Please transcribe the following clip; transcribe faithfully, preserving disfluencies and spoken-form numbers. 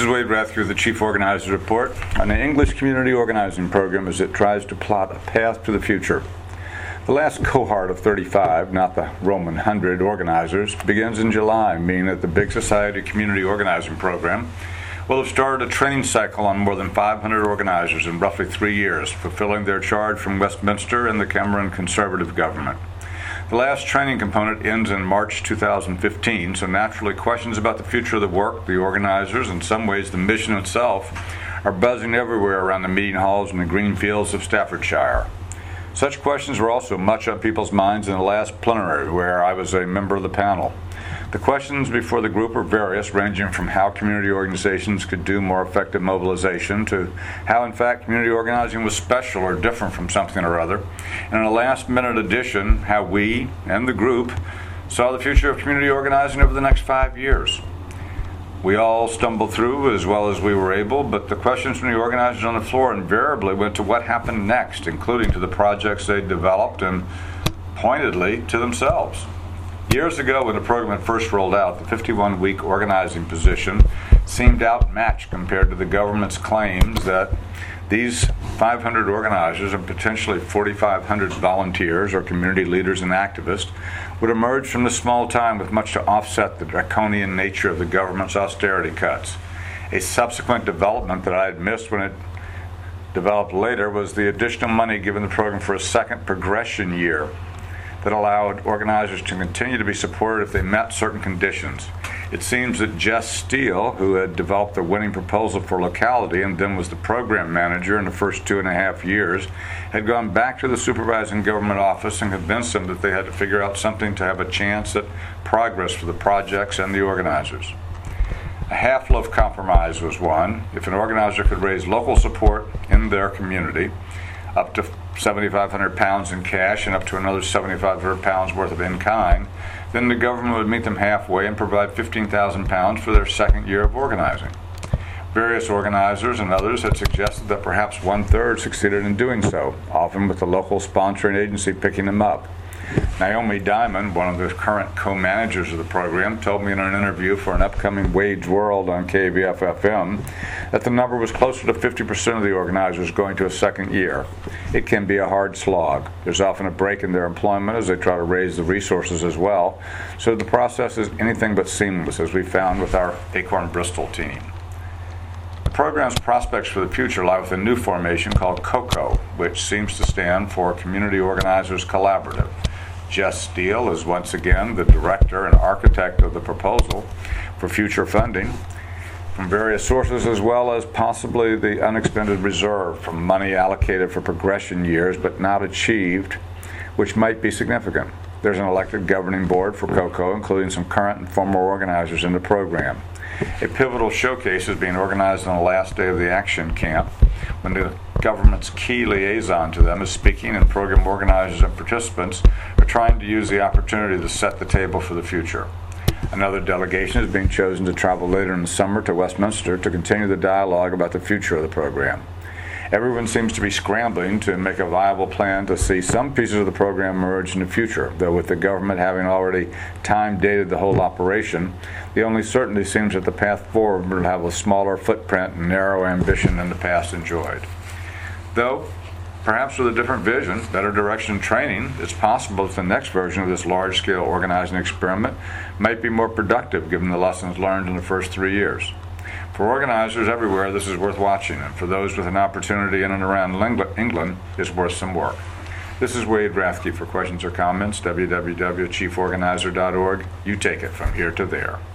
Wade Rathke, the Chief Organizer's Report on the English Community Organizing Program as it tries to plot a path to the future. The last cohort of thirty-five, not the Roman hundred organizers, begins in July, meaning that the Big Society Community Organizing Program will have started a training cycle on more than five hundred organizers in roughly three years, fulfilling their charge from Westminster and the Cameron Conservative government. The last training component ends in March two thousand fifteen, so naturally questions about the future of the work, the organizers, and in some ways the mission itself, are buzzing everywhere around the meeting halls and the green fields of Staffordshire. Such questions were also much on people's minds in the last plenary, where I was a member of the panel. The questions before the group are various, ranging from how community organizations could do more effective mobilization to how, in fact, community organizing was special or different from something or other. And in a last-minute edition, how we and the group saw the future of community organizing over the next five years. We all stumbled through as well as we were able, but the questions from the organizers on the floor invariably went to what happened next, including to the projects they developed and, pointedly, to themselves. Years ago, when the program had first rolled out, the fifty-one week organizing position seemed outmatched compared to the government's claims that these five hundred organizers and potentially forty-five hundred volunteers or community leaders and activists would emerge from this small time with much to offset the draconian nature of the government's austerity cuts. A subsequent development that I had missed when it developed later was the additional money given the program for a second progression year that allowed organizers to continue to be supported if they met certain conditions. It seems that Jess Steele, who had developed the winning proposal for locality and then was the program manager in the first two and a half years, had gone back to the supervising government office and convinced them that they had to figure out something to have a chance at progress for the projects and the organizers. A half-loaf compromise was one. If an organizer could raise local support in their community, up to seventy-five hundred pounds in cash and up to another seventy-five hundred pounds worth of in-kind, then the government would meet them halfway and provide fifteen thousand pounds for their second year of organizing. Various organizers and others had suggested that perhaps one-third succeeded in doing so, often with the local sponsoring agency picking them up. Naomi Diamond, one of the current co-managers of the program, told me in an interview for an upcoming Wage World on K V F F M that the number was closer to fifty percent of the organizers going to a second year. It can be a hard slog. There's often a break in their employment as they try to raise the resources as well, so the process is anything but seamless, as we found with our Acorn Bristol team. The program's prospects for the future lie with a new formation called COCO, which seems to stand for Community Organizers Collaborative. Jess Steele is once again the director and architect of the proposal for future funding from various sources, as well as possibly the unexpended reserve from money allocated for progression years but not achieved, which might be significant. There's an elected governing board for COCO, including some current and former organizers in the program. A pivotal showcase is being organized on the last day of the action camp, when the government's key liaison to them is speaking, and program organizers and participants are trying to use the opportunity to set the table for the future. Another delegation is being chosen to travel later in the summer to Westminster to continue the dialogue about the future of the program. Everyone seems to be scrambling to make a viable plan to see some pieces of the program emerge in the future, though with the government having already time-dated the whole operation, the only certainty seems that the path forward will have a smaller footprint and narrow ambition than the past enjoyed. Though, perhaps with a different vision, better direction and training, it's possible that the next version of this large-scale organizing experiment might be more productive given the lessons learned in the first three years. For organizers everywhere, this is worth watching, and for those with an opportunity in and around England, it's worth some work. This is Wade Rathke. For questions or comments, w w w dot chief organizer dot org. You take it from here to there.